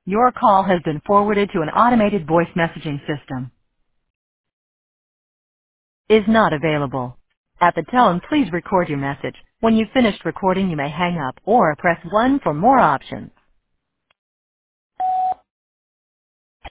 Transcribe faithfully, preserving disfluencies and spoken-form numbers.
Your call has been forwarded to an automated voice messaging system. Is not available. At the tone, please record your message. When you've finished recording, you may hang up or press one for more options.